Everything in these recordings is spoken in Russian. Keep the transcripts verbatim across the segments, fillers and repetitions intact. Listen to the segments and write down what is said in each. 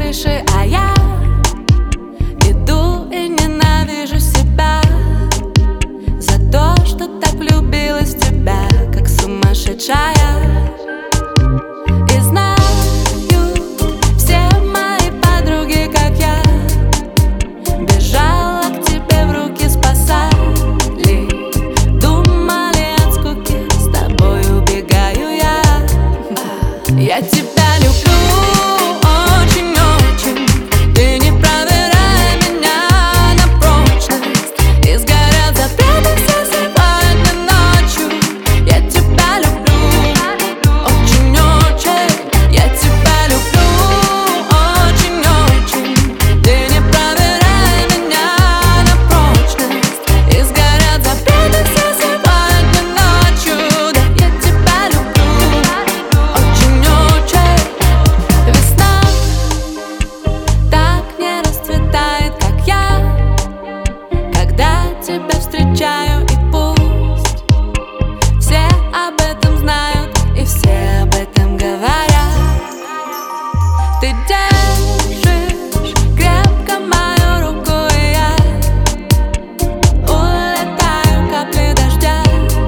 крыши, а я иду и ненавижу себя за то, что так влюбилась в тебя, как сумасшедшая. И знают все мои подруги, как я бежала к тебе в руки, спасали. Думали, от скуки с тобой убегаю я. Я тебя люблю очень-очень. Ты не проверяй меня на прочность. И сгорят запреты все сегодня ночью. Я тебя люблю очень-очень. Я тебя люблю очень-очень. Ты не проверяй меня на прочность. И сгорят запреты все сегодня ночью. Да, я тебя люблю очень-очень. Весна так не расцветает, как я, когда тебя встречаю, и пусть все об этом знают и все об этом говорят. Ты держишь крепко мою руку, и я улетаю, капли дождя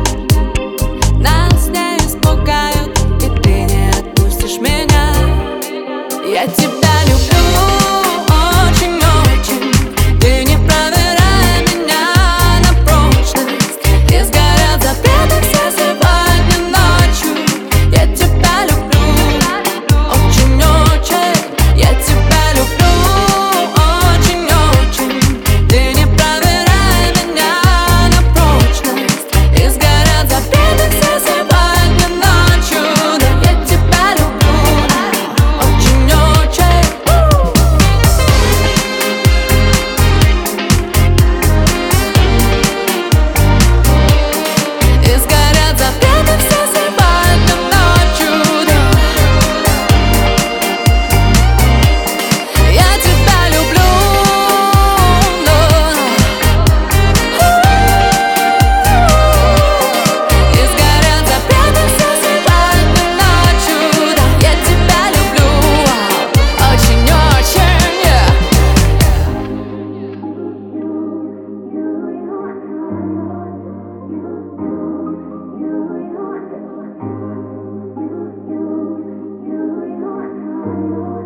нас не испугают, и ты не отпустишь меня. Я тебя люблю очень-очень. Ты не проверяй меня на прочность. И сгорят запреты все сегодня ночью. Я тебя люблю очень-очень. Я тебя люблю очень-очень. Ты не проверяй меня на прочность. И сгорят запреты все сегодня ночью. Да, я тебя люблю очень-очень. И сгорят запреты все сегодня ночью, да. Я тебя люблю, да. И сгорят запреты все сегодня ночью, да. Я тебя люблю очень-очень, yeah. You